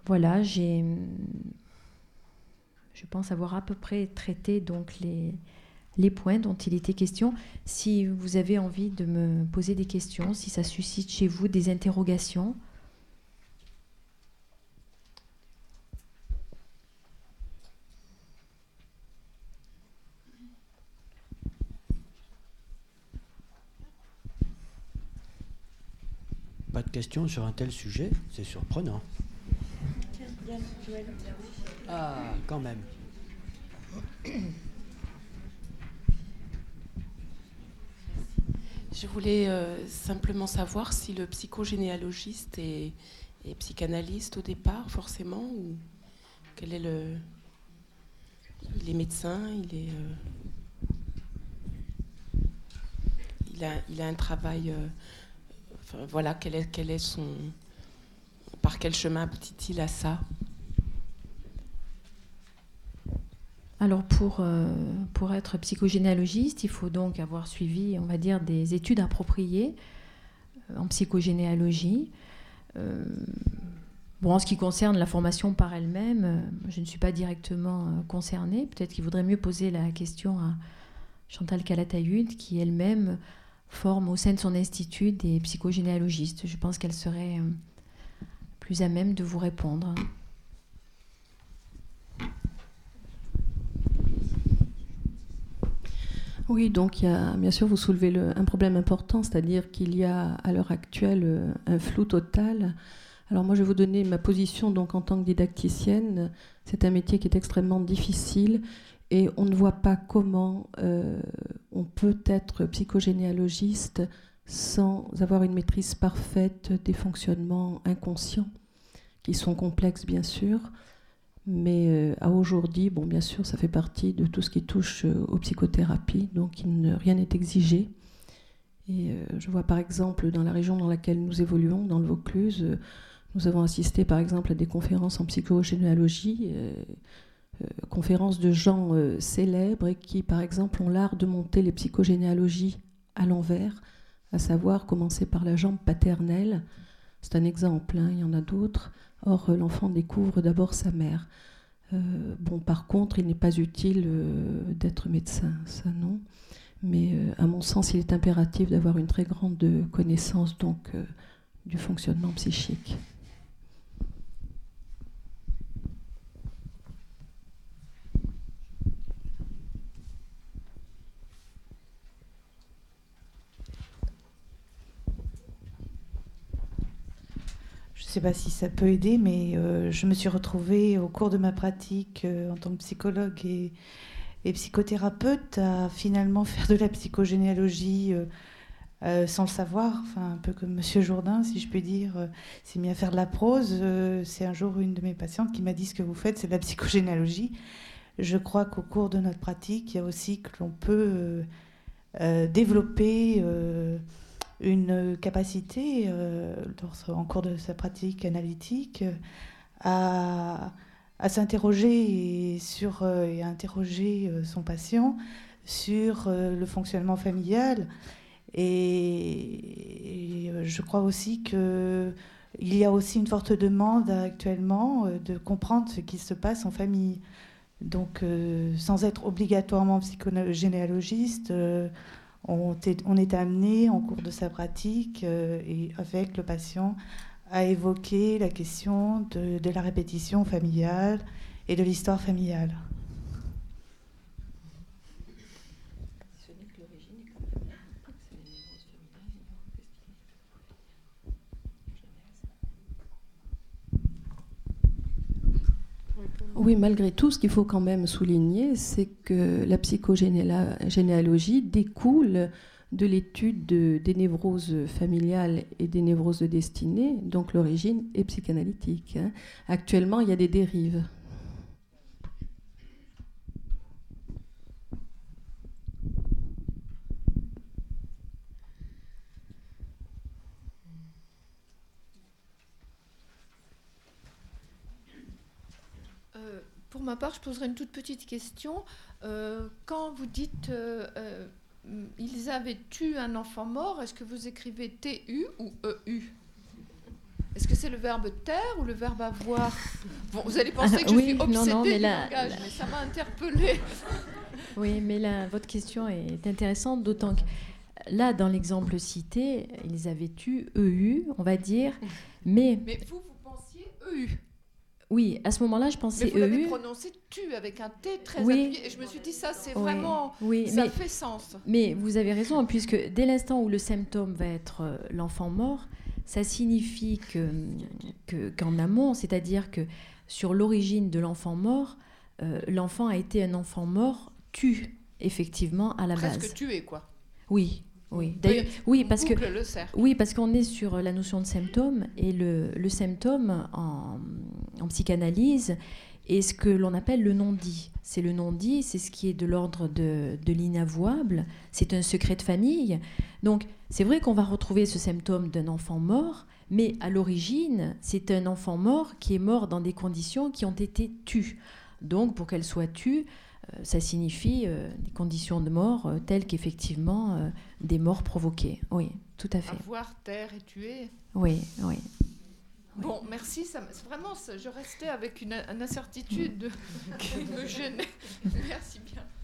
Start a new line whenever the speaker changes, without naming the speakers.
Voilà, je pense avoir à peu près traité donc les points dont il était question. Si vous avez envie de me poser des questions, si ça suscite chez vous des interrogations.
Pas de questions sur un tel sujet, c'est surprenant. Ah, quand même.
Je voulais simplement savoir si le psychogénéalogiste est psychanalyste au départ, forcément, ou quel est le... Il est médecin, il a un travail... enfin, voilà, quel est son... Par quel chemin aboutit-il à ça?
Alors pour être psychogénéalogiste, il faut donc avoir suivi, on va dire, des études appropriées en psychogénéalogie. Bon, en ce qui concerne la formation par elle-même, je ne suis pas directement concernée. Peut-être qu'il vaudrait mieux poser la question à Chantal Calatayud, qui elle-même forme au sein de son institut des psychogénéalogistes. Je pense qu'elle serait plus à même de vous répondre.
Oui, donc bien sûr, vous soulevez un problème important, c'est-à-dire qu'il y a à l'heure actuelle un flou total. Alors moi, je vais vous donner ma position donc, en tant que didacticienne. C'est un métier qui est extrêmement difficile et on ne voit pas comment on peut être psychogénéalogiste sans avoir une maîtrise parfaite des fonctionnements inconscients, qui sont complexes bien sûr. Mais à aujourd'hui, bon, bien sûr, ça fait partie de tout ce qui touche aux psychothérapies, donc rien n'est exigé. Et je vois par exemple dans la région dans laquelle nous évoluons, dans le Vaucluse, nous avons assisté par exemple à des conférences en psychogénéalogie, conférences de gens célèbres et qui par exemple ont l'art de monter les psychogénéalogies à l'envers, à savoir commencer par la jambe paternelle. C'est un exemple, hein, il y en a d'autres. Or, l'enfant découvre d'abord sa mère. Bon, par contre, il n'est pas utile d'être médecin, ça non. Mais à mon sens, il est impératif d'avoir une très grande connaissance donc, du fonctionnement psychique.
Je ne sais pas si ça peut aider, mais je me suis retrouvée au cours de ma pratique en tant que psychologue et psychothérapeute à finalement faire de la psychogénéalogie sans le savoir, enfin, un peu comme Monsieur Jourdain, si je puis dire, s'est mis à faire de la prose. C'est un jour une de mes patientes qui m'a dit: ce que vous faites, c'est de la psychogénéalogie. Je crois qu'au cours de notre pratique, il y a aussi que l'on peut développer une capacité, en cours de sa pratique analytique, à s'interroger et à interroger son patient sur le fonctionnement familial. Et je crois aussi qu'il y a aussi une forte demande actuellement de comprendre ce qui se passe en famille. Donc, sans être obligatoirement psychogénéalogiste, on est amené en cours de sa pratique et avec le patient à évoquer la question de la répétition familiale et de l'histoire familiale.
Oui, malgré tout, ce qu'il faut quand même souligner, c'est que la psychogénéalogie découle de l'étude des névroses familiales et des névroses de destinée, donc l'origine est psychanalytique. Hein. Actuellement, il y a des dérives.
Pour ma part, je poserai une toute petite question. Quand vous dites ils avaient eu un enfant mort, est-ce que vous écrivez TU ou EU? Est-ce que c'est le verbe taire ou le verbe avoir? Bon, vous allez penser que je
oui,
suis obsédée
non, mais
du
là-
langage, mais ça m'a interpellée.
Oui, mais là, votre question est intéressante, d'autant que là, dans l'exemple cité, ils avaient eu EU, on va dire, mais
Mais vous pensiez EU.
oui, à ce moment-là, je
Mais
pensais
vous l'avez
EU.
prononcé tu avec un T très
Oui.
appuyé. Et je me suis dit, ça, c'est
Oui,
vraiment.
oui,
ça
mais-
fait sens.
Mais vous avez raison, puisque dès l'instant où le symptôme va être l'enfant mort, ça signifie qu'en amont, c'est-à-dire que sur l'origine de l'enfant mort, l'enfant a été un enfant mort tu, effectivement, à la
Presque
base.
tué, quoi.
Oui, oui. D'ailleurs,
Oui,
oui, parce que
boucle le cercle.
oui, parce qu'on est sur la notion de symptôme, et le symptôme en psychanalyse est ce que l'on appelle le non-dit. C'est le non-dit, c'est ce qui est de l'ordre de l'inavouable, c'est un secret de famille. Donc, c'est vrai qu'on va retrouver ce symptôme d'un enfant mort, mais à l'origine, c'est un enfant mort qui est mort dans des conditions qui ont été tues. Donc, pour qu'elle soit tue, ça signifie des conditions de mort telles qu'effectivement des morts provoquées. Oui, tout à fait.
Avoir, taire et tuer.
Oui, oui.
Bon, merci. Vraiment, je restais avec une incertitude qui me gênait. Merci bien.